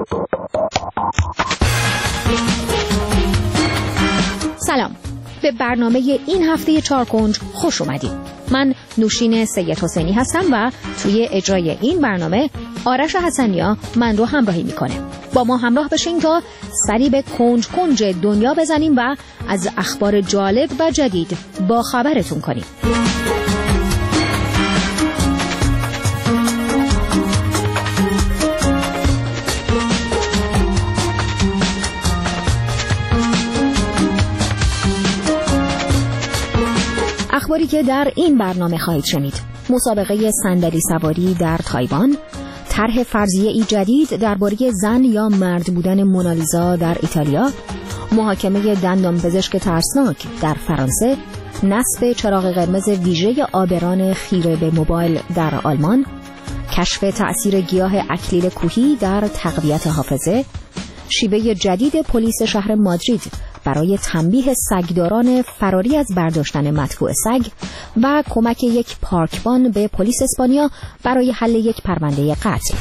سلام، به برنامه این هفته چارکنج خوش اومدید. من نوشین سید حسینی هستم و توی اجرای این برنامه آرش حسنیا من رو همراهی میکنه. با ما همراه بشین تا سری به کنج کنج دنیا بزنیم و از اخبار جالب و جدید با خبرتون کنیم. اخباری که در این برنامه خواهید شنید: مسابقه صندلی سواری در تایوان، طرح فرضیه‌ای جدید درباره زن یا مرد بودن مونالیزا در ایتالیا، محاکمه دندانپزشک ترسناک در فرانسه، نصب چراغ قرمز ویژه عابران خیره به موبایل در آلمان، کشف تأثیر گیاه اکلیل کوهی در تقویت حافظه، شیوه جدید پلیس شهر مادرید برای تنبیه سگداران فراری از برداشتن مدفوع سگ و کمک یک پارکبان به پلیس اسپانیا برای حل یک پرونده قتل.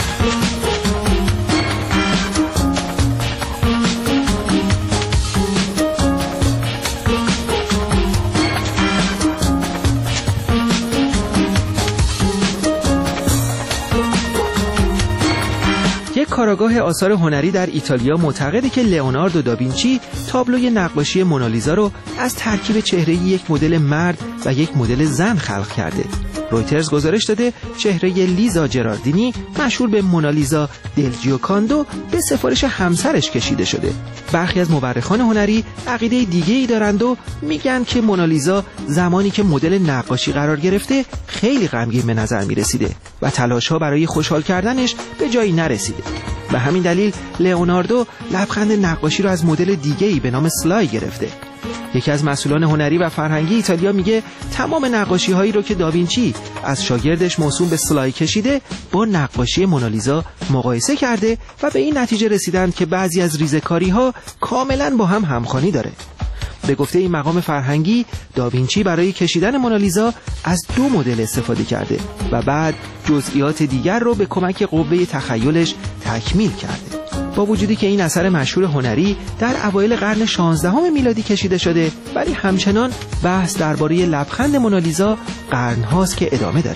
کاراگاه آثار هنری در ایتالیا معتقده که لئوناردو داوینچی تابلوی نقاشی مونالیزا رو از ترکیب چهره یک مدل مرد و یک مدل زن خلق کرده. رویترز گزارش داده چهره لیزا جراردینی مشهور به مونالیزا دل جیوکاندو به سفارش همسرش کشیده شده. برخی از مورخان هنری عقیده دیگه‌ای دارند و میگن که مونالیزا زمانی که مدل نقاشی قرار گرفته خیلی غمگین به نظر میرسیده و تلاش‌ها برای خوشحال کردنش به جایی نرسیده. به همین دلیل لئوناردو لبخند نقاشی رو از مدل دیگه‌ای به نام سلای گرفته. یکی از مسئولان هنری و فرهنگی ایتالیا میگه تمام نقاشی‌هایی رو که داوینچی از شاگردش موسوم به سلای کشیده با نقاشی مونالیزا مقایسه کرده و به این نتیجه رسیدن که بعضی از ریزه‌کاری‌ها کاملاً با هم همخوانی داره. به گفته این مقام فرهنگی داوینچی برای کشیدن مونالیزا از 2 مدل استفاده کرده و بعد جزئیات دیگر رو به کمک قوه تخیلش تکمیل کرده. با وجودی که این اثر مشهور هنری در اوایل قرن 16 میلادی کشیده شده، ولی همچنان بحث درباره لبخند مونالیزا قرن‌هاست که ادامه داره.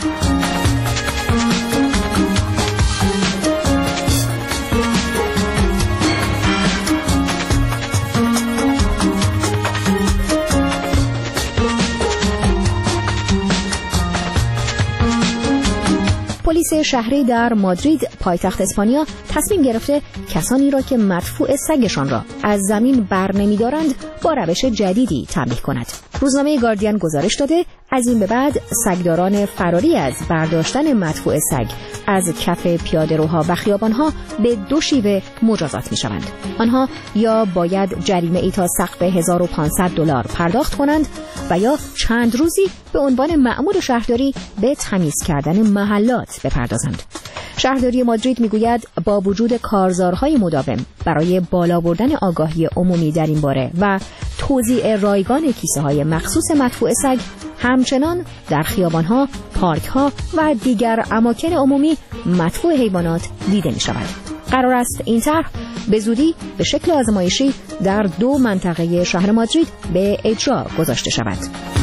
پلیس شهری در مادرید پایتخت اسپانیا تصمیم گرفته کسانی را که مدفوع سگشان را از زمین بر نمی‌دارند با روش جدیدی تنبیه کند. روزنامه گاردین گزارش داده از این به بعد سگداران فراری از برداشتن مدفوع سگ از کف پیاده‌روها و خیابان‌ها به 2 شیوه مجازات می‌شوند. آنها یا باید جریمه‌ای تا سقف $1500 پرداخت کنند و یا چند روزی به عنوان مأمور شهرداری به تمیز کردن محلات بپردازند. شهرداری مادرید میگوید با وجود کارزارهای مداوم برای بالا بردن آگاهی عمومی در این باره و توزیع رایگان کیسه‌های مخصوص مدفوع سگ، همچنان در خیابان‌ها، پارک‌ها و دیگر اماکن عمومی مدفوع حیوانات دیده می‌شود. قرار است این طرح به زودی به شکل آزمایشی در 2 منطقه شهر مادرید به اجرا گذاشته شود.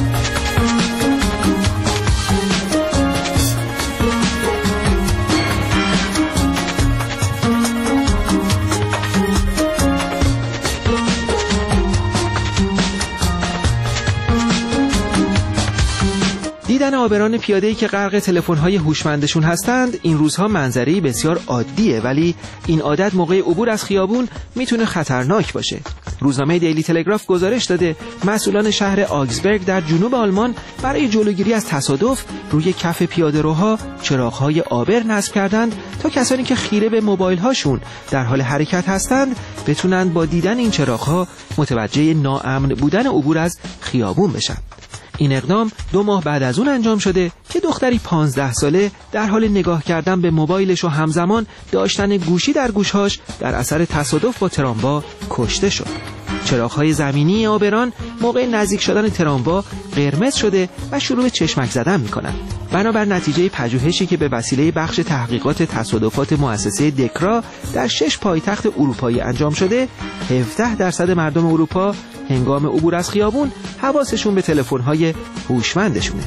دیدن عابران پیاده‌ای که غرق تلفن‌های هوشمندشون هستند این روزها منظری بسیار عادیه، ولی این عادت موقع عبور از خیابون میتونه خطرناک باشه. روزنامه دیلی تلگراف گزارش داده مسئولان شهر آگزبرگ در جنوب آلمان برای جلوگیری از تصادف روی کف پیاده‌روها چراغ‌های عابر نصب کردند تا کسانی که خیره به موبایل‌هاشون در حال حرکت هستند بتونند با دیدن این چراغ‌ها متوجه ناامن بودن عبور از خیابون بشن. این اقدام 2 ماه بعد از اون انجام شده که دختری 15 ساله در حال نگاه کردن به موبایلش و همزمان داشتن گوشی در گوشهاش در اثر تصادف با تراموا کشته شد. چراغ‌های زمینی آبران موقع نزدیک شدن تراموا قرمز شده و شروع به چشمک زدن می‌کنند. بنابر نتیجه پژوهشی که به وسیله بخش تحقیقات تصادفات مؤسسه دکرا در 6 پایتخت اروپایی انجام شده، 17% مردم اروپا هنگام عبور از خیابون حواسشون به تلفن‌های هوشمندشونه.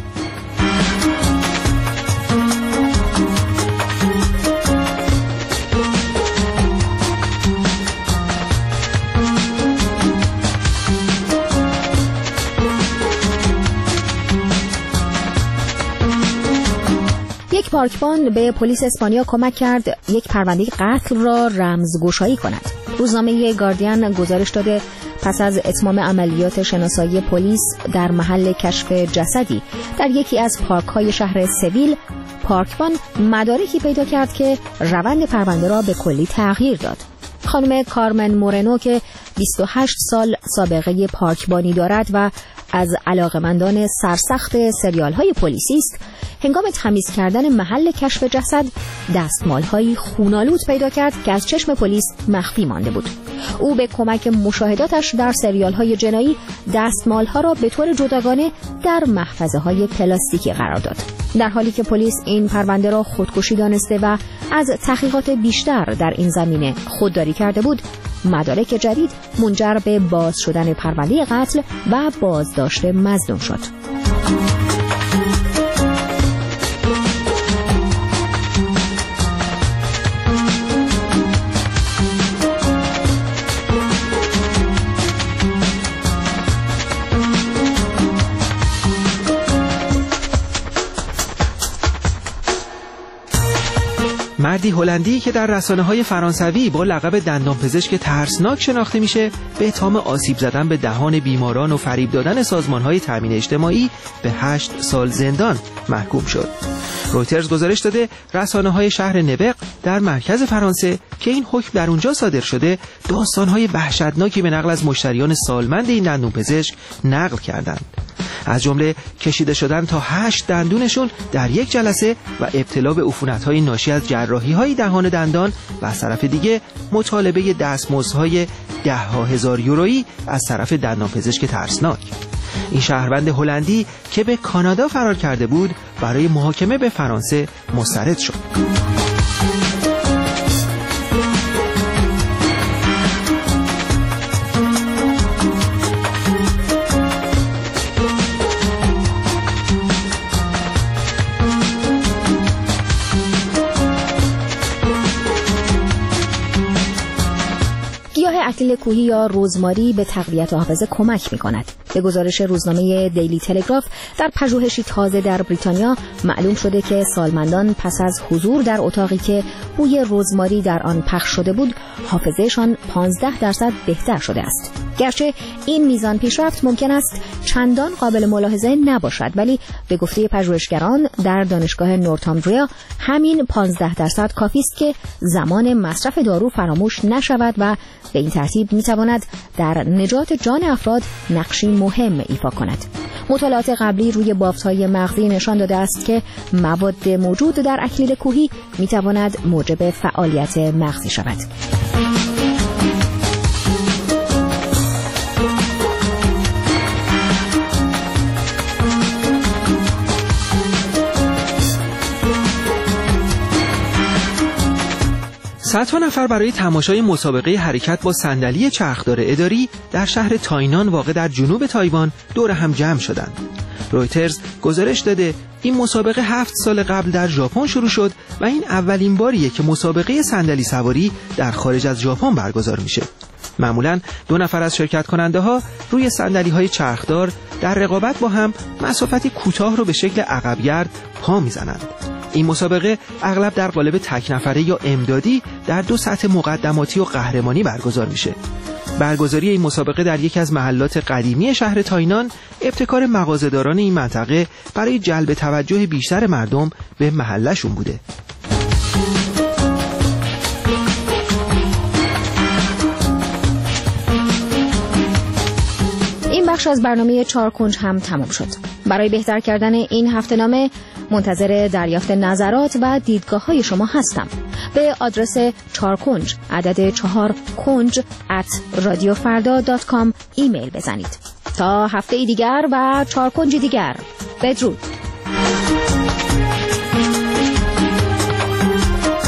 یک پارکبان به پلیس اسپانیا کمک کرد یک پرونده قتل را رمزگشایی کند. روزنامه گاردین گزارش داده پس از اتمام عملیات شناسایی پلیس در محل کشف جسدی در یکی از پارک‌های شهر سویل، پارکبان مدارکی پیدا کرد که روند پرونده را به کلی تغییر داد. خانم کارمن مورنو که 28 سال سابقه پارکبانی دارد و از علاقمندان سرسخت سریال‌های پلیسی است، هنگام تمیز کردن محل کشف جسد دستمال‌های خون‌آلود پیدا کرد که از چشم پلیس مخفی مانده بود. او به کمک مشاهداتش در سریال‌های جنایی دستمال‌ها را به طور جداگانه در محفظه‌های پلاستیکی قرار داد. در حالی که پلیس این پرونده را خودکشی دانسته و از تحقیقات بیشتر در این زمینه خودداری کرده بود، مدارک جدید منجر به باز شدن پرونده قتل و بازداشت مظنون شد. مردی هلندی که در رسانه‌های فرانسوی با لقب دندانپزشک ترسناک شناخته میشه، به اتهام آسیب زدن به دهان بیماران و فریب دادن سازمان‌های تامین اجتماعی به 8 سال زندان محکوم شد. رویترز گزارش داده رسانه‌های شهر نبق در مرکز فرانسه که این حکم در اونجا صادر شده، داستان‌های وحشتناکی به نقل از مشتریان سالمند این دندانپزشک نقل کردند. از جمله کشیده شدن تا 8 دندونشون در یک جلسه و ابتلا به عفونت‌های ناشی از جراحی‌های دهان دندان و از طرف دیگه مطالبه دستمزدهای 10,000 یورویی از طرف دندانپزشک ترسناک. این شهروند هلندی که به کانادا فرار کرده بود برای محاکمه به فرانسه مسترد شد. اکلیل کوهی یا رزماری به تقویت حافظه کمک می‌کند. به گزارش روزنامه دیلی تلگراف، در پژوهشی تازه در بریتانیا معلوم شده که سالمندان پس از حضور در اتاقی که بوی رزماری در آن پخش شده بود، حافظه‌شان 15% بهتر شده است. گرچه این میزان پیشرفت ممکن است چندان قابل ملاحظه نباشد، ولی به گفته پژوهشگران در دانشگاه نورتامبریا همین 15% کافی است که زمان مصرف دارو فراموش نشود و به این ترتیب میتواند در نجات جان افراد نقشی مهم ایفا کند. مطالعات قبلی روی بافت‌های مغزی نشان داده است که مواد موجود در اکلیل کوهی میتواند موجب فعالیت مغزی شود. صدها نفر برای تماشای مسابقه حرکت با صندلی چرخدار اداری در شهر تاینان واقع در جنوب تایوان دور هم جمع شدند. رویترز گزارش داده این مسابقه 7 سال قبل در ژاپن شروع شد و این اولین باریه که مسابقه صندلی سواری در خارج از ژاپن برگزار میشه. معمولاً 2 نفر از شرکت کننده ها روی صندلی‌های چرخدار در رقابت با هم مسافتی کوتاه رو به شکل عقب‌گرد پا میزنند. این مسابقه اغلب در قالب تک نفره یا امدادی در 2 سطح مقدماتی و قهرمانی برگزار میشه. برگزاری این مسابقه در یکی از محلات قدیمی شهر تاینان ابتکار مغازه‌داران این منطقه برای جلب توجه بیشتر مردم به محلشون بوده. بخش از برنامه 4 کنج هم تمام شد. برای بهتر کردن این هفته‌نامه منتظر دریافت نظرات و دیدگاه‌های شما هستم. به آدرس 4 کنج عدد 4 کنج @radiofarda.com ایمیل بزنید. تا هفته دیگر و 4 کنج دیگر. بدرود.